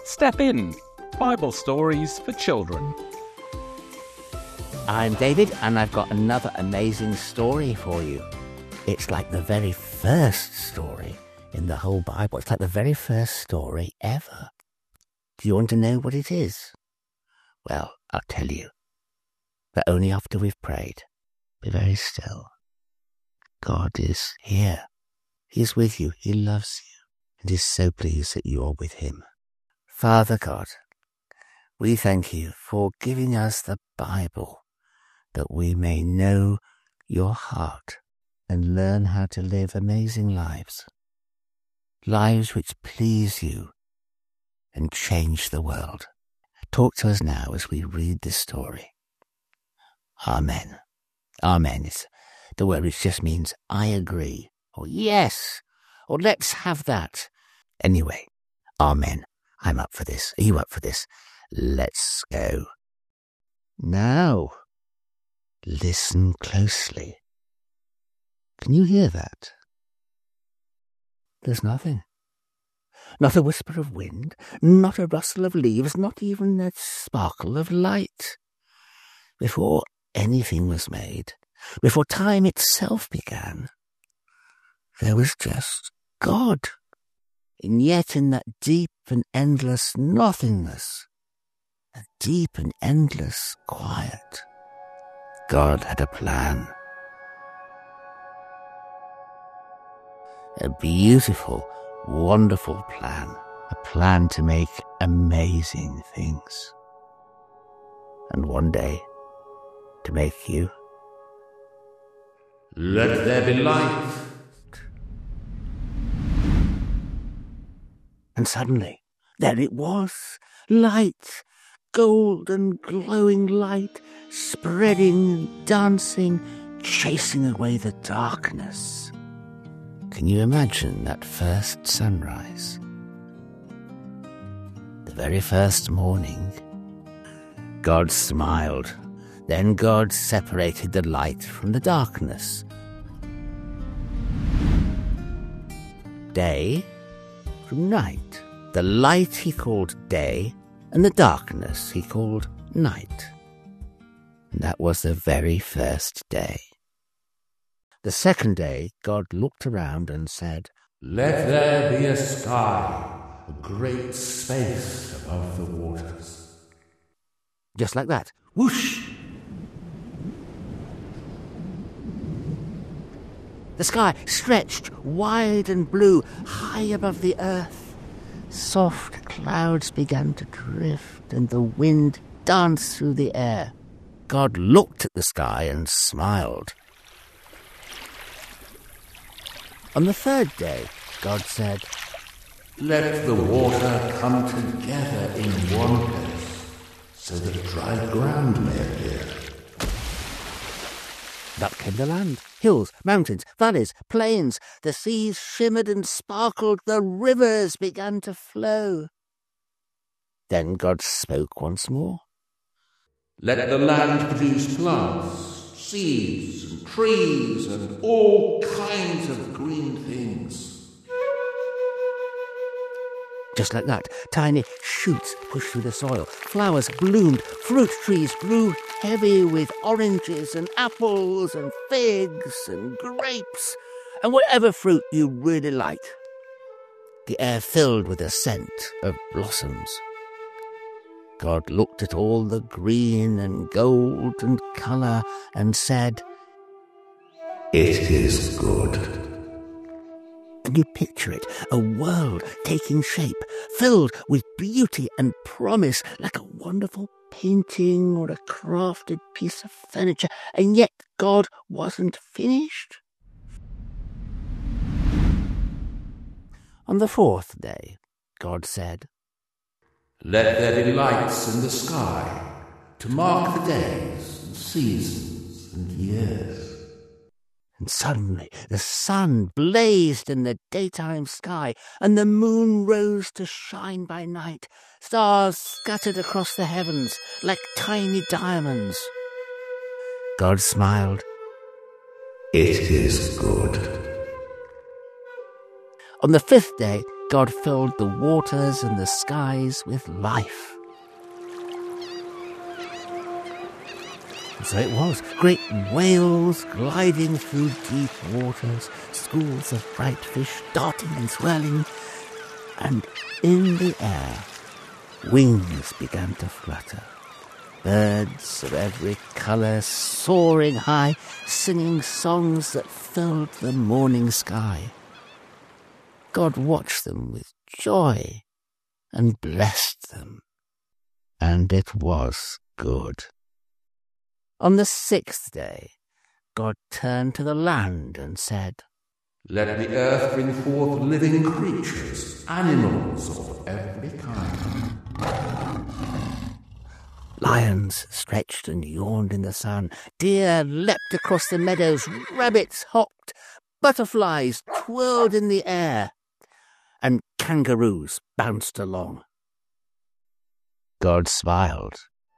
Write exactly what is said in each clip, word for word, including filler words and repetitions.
Step In, Bible Stories for Children. I'm David, and I've got another amazing story for you. It's like the very first story in the whole Bible. It's like the very first story ever. Do you want to know what it is? Well, I'll tell you. But only after we've prayed. Be very still. God is here. He is with you. He loves you. And is so pleased that you are with him. Father God, we thank you for giving us the Bible, that we may know your heart and learn how to live amazing lives. Lives which please you and change the world. Talk to us now as we read this story. Amen. Amen is the word which just means I agree, or yes, or let's have that. Anyway, amen. I'm up for this. Are you up for this? Let's go. Now, listen closely. Can you hear that? There's nothing. Not a whisper of wind, not a rustle of leaves, not even a sparkle of light. Before anything was made, before time itself began, there was just God. And yet in that deep and endless nothingness, a deep and endless quiet, God had a plan. A beautiful, wonderful plan. A plan to make amazing things. And one day, to make you. Let there be light. And suddenly, there it was, light, golden glowing light, spreading, dancing, chasing away the darkness. Can you imagine that first sunrise? The very first morning, God smiled. Then God separated the light from the darkness. Day from night. The light he called day, and the darkness he called night. And that was the very first day. The second day, God looked around and said, Let there be a sky, a great space above the waters. Just like that. Whoosh! The sky stretched wide and blue, high above the earth. Soft clouds began to drift, and the wind danced through the air. God looked at the sky and smiled. On the third day, God said, Let the water come together in one place, so that dry ground may appear. Up came the land. Hills, mountains, valleys, plains. The seas shimmered and sparkled. The rivers began to flow. Then God spoke once more. Let the land produce plants, seeds, and trees, and all kinds of green things. Just like that, tiny shoots pushed through the soil. Flowers bloomed. Fruit trees grew heavy with oranges and apples and figs and grapes and whatever fruit you really like. The air filled with the scent of blossoms. God looked at all the green and gold and colour and said, It is good. Can you picture it? A world taking shape, filled with beauty and promise, like a wonderful painting or a crafted piece of furniture, and yet God wasn't finished. On the fourth day, God said, Let there be lights in the sky to mark the days and seasons and years. And suddenly the sun blazed in the daytime sky, and the moon rose to shine by night. Stars scattered across the heavens like tiny diamonds. God smiled. It is good. On the fifth day, God filled the waters and the skies with life. And so it was. Great whales gliding through deep waters, schools of bright fish darting and swirling, and in the air, wings began to flutter. Birds of every colour soaring high, singing songs that filled the morning sky. God watched them with joy and blessed them, and it was good. On the sixth day, God turned to the land and said, "Let the earth bring forth living creatures, animals of every kind." Lions stretched and yawned in the sun. Deer leapt across the meadows. Rabbits hopped. Butterflies twirled in the air. And kangaroos bounced along. God smiled.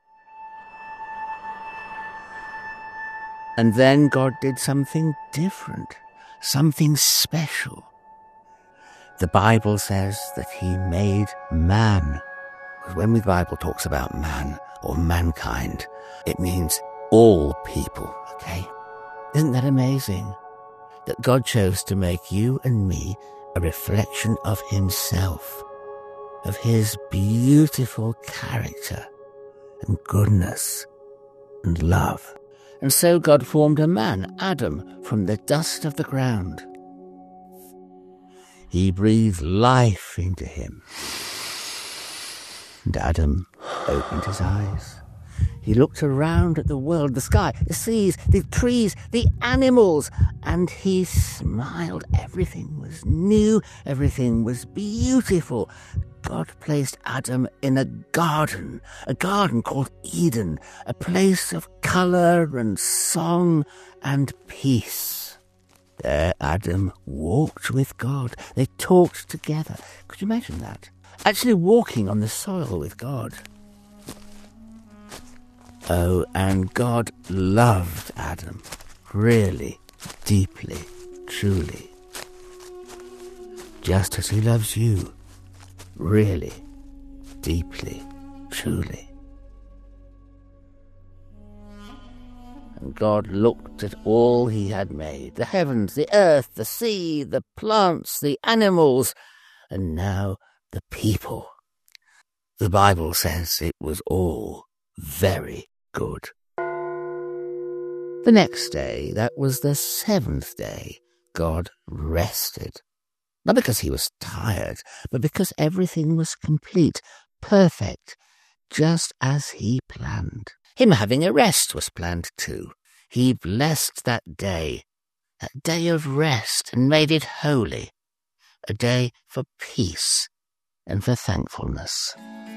And then God did something different, something special. The Bible says that he made man. Because when the Bible talks about man or mankind, it means all people, okay? Isn't that amazing? That God chose to make you and me a reflection of himself, of his beautiful character and goodness and love. And so God formed a man, Adam, from the dust of the ground. He breathed life into him. And Adam opened his eyes. He looked around at the world, the sky, the seas, the trees, the animals, and he smiled. Everything was new. Everything was beautiful. God placed Adam in a garden, a garden called Eden, a place of colour and song and peace. There Adam walked with God. They talked together. Could you imagine that? Actually walking on the soil with God. Oh, and God loved Adam, really, deeply, truly. Just as he loves you, really, deeply, truly. And God looked at all he had made, the heavens, the earth, the sea, the plants, the animals, and now the people. The Bible says it was all very good. The next day, that was the seventh day, God rested. Not because he was tired, but because everything was complete, perfect, just as he planned. Him having a rest was planned too. He blessed that day, that day of rest, and made it holy, a day for peace and for thankfulness.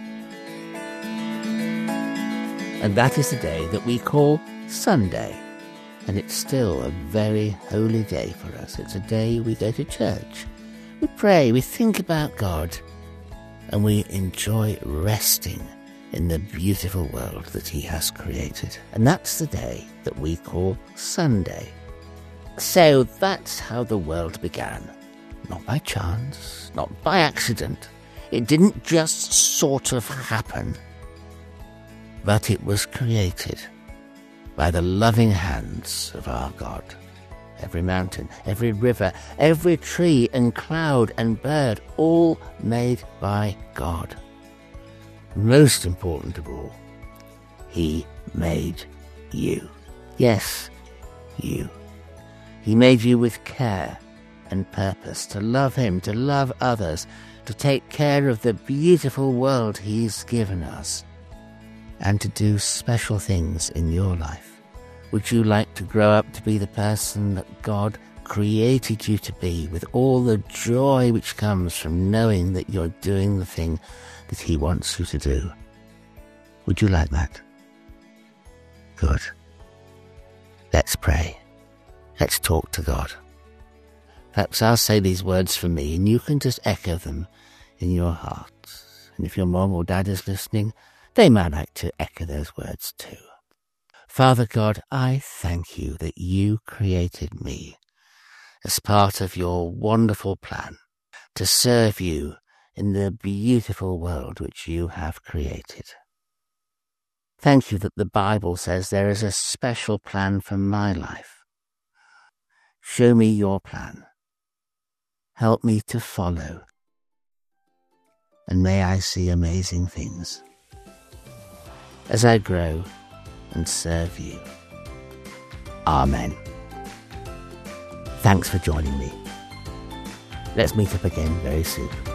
And that is the day that we call Sunday. And it's still a very holy day for us. It's a day we go to church. We pray, we think about God, and we enjoy resting in the beautiful world that he has created. And that's the day that we call Sunday. So that's how the world began. Not by chance, not by accident. It didn't just sort of happen. But it was created by the loving hands of our God. Every mountain, every river, every tree and cloud and bird, all made by God. Most important of all, he made you. Yes, you. He made you with care and purpose to love him, to love others, to take care of the beautiful world he's given us, and to do special things in your life. Would you like to grow up to be the person that God created you to be, with all the joy which comes from knowing that you're doing the thing that he wants you to do? Would you like that? Good. Let's pray. Let's talk to God. Perhaps I'll say these words for me, and you can just echo them in your heart. And if your mom or dad is listening, they might like to echo those words too. Father God, I thank you that you created me as part of your wonderful plan. to serve you in the beautiful world which you have created. Thank you that the Bible says there is a special plan for my life. Show me your plan. Help me to follow. And may I see amazing things as I grow and serve you. Amen. Thanks for joining me. Let's meet up again very soon.